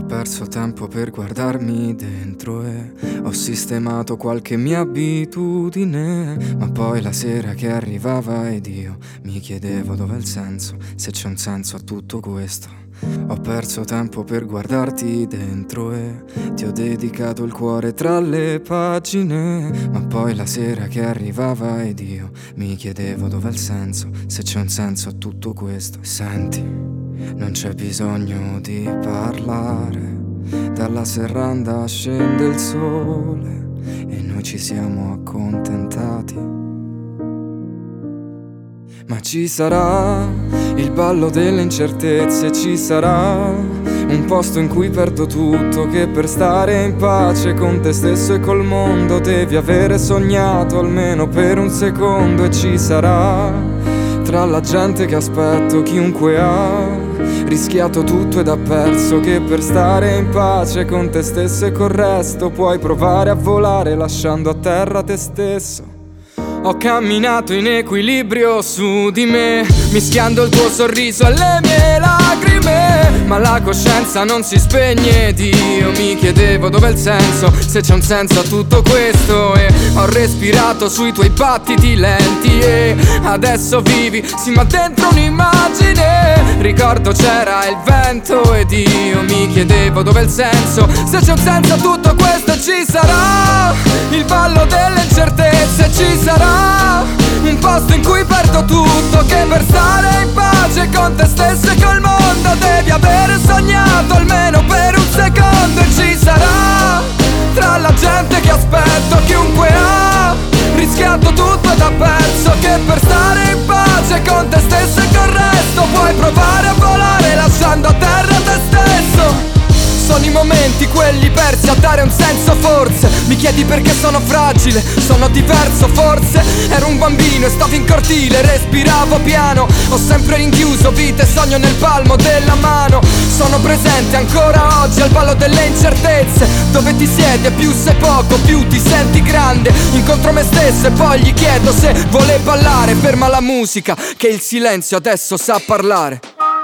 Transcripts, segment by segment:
perso tempo per guardarmi dentro e ho sistemato qualche mia abitudine, ma poi la sera che arrivava ed io mi chiedevo dov'è il senso, se c'è un senso a tutto questo. Ho perso tempo per guardarti dentro e ti ho dedicato il cuore tra le pagine, ma poi la sera che arrivava ed io mi chiedevo dov'è il senso, se c'è un senso a tutto questo. Senti, non c'è bisogno di parlare, dalla serranda scende il sole e noi ci siamo accontentati. Ma ci sarà il ballo delle incertezze, ci sarà un posto in cui perdo tutto, che per stare in pace con te stesso e col mondo devi avere sognato almeno per un secondo. E ci sarà tra la gente che aspetto chiunque ha rischiato tutto ed ha perso, che per stare in pace con te stesso e col resto puoi provare a volare lasciando a terra te stesso. Ho camminato in equilibrio su di me, mischiando il tuo sorriso alle mie lacrime, ma la coscienza non si spegne ed io mi chiedevo dov'è il senso, se c'è un senso a tutto questo. E ho respirato sui tuoi battiti lenti e adesso vivi, sì ma dentro un'immagine. Ricordo c'era il vento ed io mi chiedevo dov'è il senso, se c'è un senso a tutto questo. E ci sarà il ballo delle incertezze, ci sarà un posto in cui perdo tutto, che per stare in pace con te stesso e col mondo devi avere sognato almeno per un secondo. E ci sarà tra la gente che aspetto chiunque ha rischiato tutto ed ha perso, che per stare in pace con te stesso e col resto puoi provare a volare lasciando a terra te stesso. Sono i momenti quelli persi a dare un senso forse. Mi chiedi perché sono fragile, sono diverso forse. Ero un bambino e stavo in cortile, respiravo piano. Ho sempre rinchiuso vita e sogno nel palmo della mano. Sono presente ancora oggi al ballo delle incertezze, dove ti siedi e più sei poco, più ti senti grande. Incontro me stesso e poi gli chiedo se vuole ballare. Ferma la musica che il silenzio adesso sa parlare.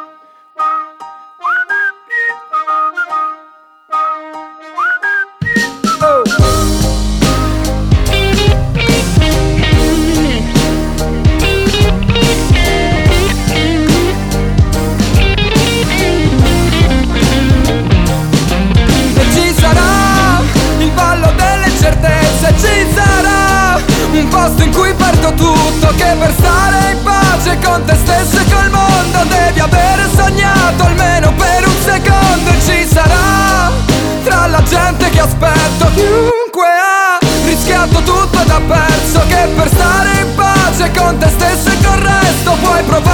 Ci sarà un posto in cui perdo tutto, che per stare in pace con te stesso e col mondo devi avere sognato almeno per un secondo. E ci sarà tra la gente che aspetto chiunque ha rischiato tutto ed ha perso, che per stare in pace con te stesso e col resto puoi provare